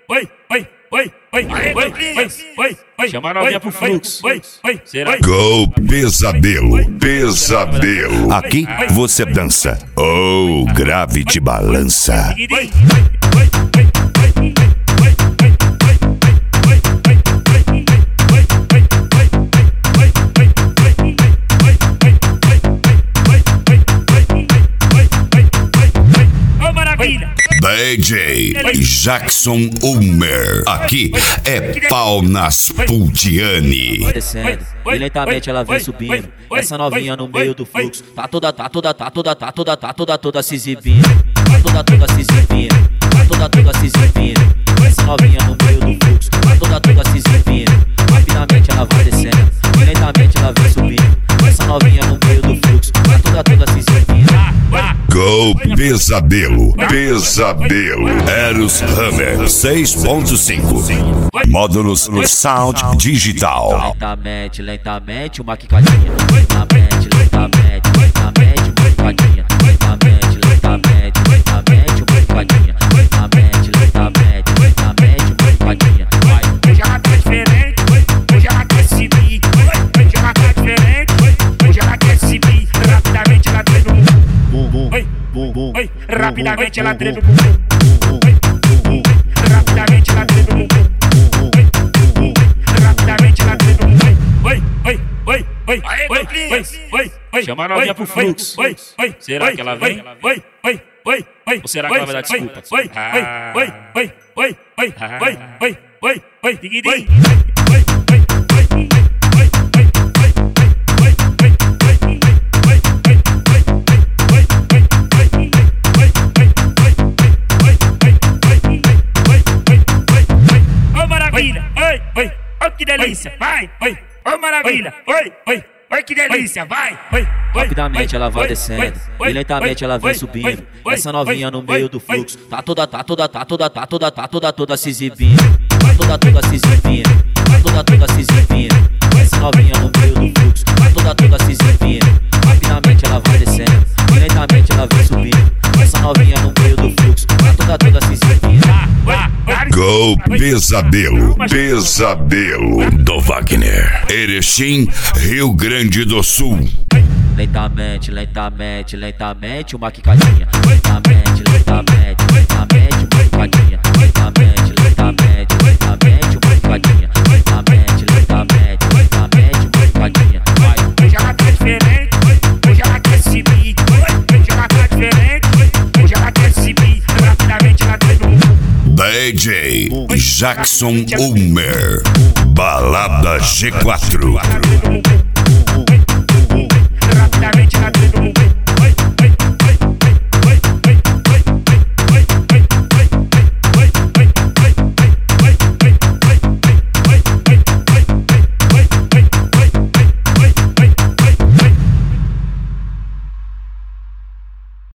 Chama a novinha pro fluxo. Será? Go Pesadelo, Pesadelo. Aqui você dança. Oh, grave te balança. DJ Jackson Ulmer. Aqui é pau nas Pultiane. Descendo, e lentamente ela vem subindo. Essa novinha no meio do fluxo. Tá toda se exibindo. Tá toda se exibindo. Tá toda se exibindo. Essa novinha no meio do fluxo. Tá toda se exibindo. Rapidamente ela vai descendo, e lentamente ela vem subindo. Essa novinha no meio do fluxo. Tá toda se exibindo. Go Pesadelo, Pesadelo. Eros Hammer 6.5. Módulos Sound Digital. Lentamente uma quicadinha. Lentamente uma quicadinha. Lentamente uma quicadinha. Lentamente uma quicadinha. Hoje ela tá diferente, hoje ela quer se vir. Hoje ela tá diferente, hoje ela quer se vir. Rapidamente ela treina o bumbum. Rapidamente ela treina o bumbum. Rapidamente ela treina o bumbum. Rapidamente ela treina o bumbum. Chama a novinha pro fluxo. Será que ela vem? Ou será que ela vai dar desculpa? Ô maravilha, oi, que delícia, vai, ô maravilha, oi, que delícia, vai. Rapidamente ela vai descendo, e lentamente ela vem subindo. Essa novinha no meio do fluxo. Tá toda se exibindo. Tá toda se exibindo. Tá toda se exibindo. Essa novinha no meio do fluxo. Tá toda se exibindo. Rapidamente ela vai descendo, e lentamente ela vem subindo. Essa novinha no meio do fluxo. Tá toda se exibindo. Go Pesadelo, Pesadelo do Wagner. Erechim, Rio Grande do Sul. Lentamente uma quicadinha. Lentamente uma quicadinha. Lentamente uma quicadinha. Lentamente uma quicadinha. Hoje ela tá diferente, hoje ela quer se vir. Hoje ela tá diferente, hoje ela quer se vir. Rapidamente ela treina o bumbum. DJ Jackson Ulmer. Balada G4.